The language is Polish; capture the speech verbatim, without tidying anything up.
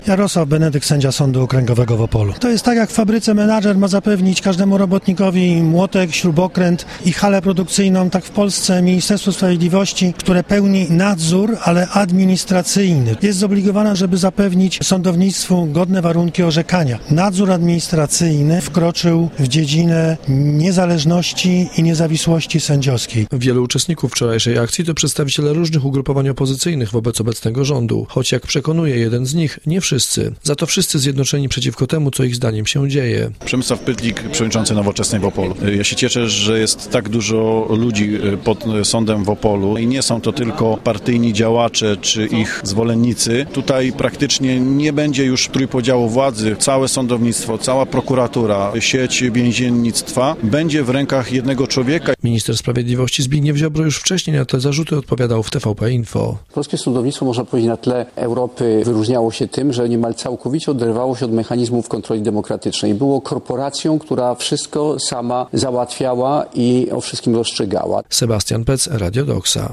Jarosław Benedykt, sędzia Sądu Okręgowego w Opolu. To jest tak, jak w fabryce menadżer ma zapewnić każdemu robotnikowi młotek, śrubokręt i halę produkcyjną, tak w Polsce Ministerstwo Sprawiedliwości, które pełni nadzór, ale administracyjny, jest zobligowane, żeby zapewnić sądownictwu godne warunki orzekania. Nadzór administracyjny wkroczył w dziedzinę niezależności i niezawisłości sędziowskiej. Wielu uczestników wczorajszej akcji to przedstawiciele różnych ugrupowań opozycyjnych wobec obecnego rządu, choć jak przekonuje jeden z nich, nie wszyscy. Za to wszyscy zjednoczeni przeciwko temu, co ich zdaniem się dzieje. Przemysław Pytlik, przewodniczący Nowoczesnej w Opolu. Ja się cieszę, że jest tak dużo ludzi pod sądem w Opolu i nie są to tylko partyjni działacze czy ich zwolennicy. Tutaj praktycznie nie będzie już trójpodziału władzy. Całe sądownictwo, cała prokuratura, sieć więziennictwa będzie w rękach jednego człowieka. Minister Sprawiedliwości Zbigniew Ziobro już wcześniej na te zarzuty odpowiadał w T V P Info. Polskie sądownictwo, można powiedzieć, na tle Europy wyróżniało się tym, że niemal całkowicie oderwało się od mechanizmów kontroli demokratycznej. Było korporacją, która wszystko sama załatwiała i o wszystkim rozstrzygała. Sebastian Pec, Radio Doxa.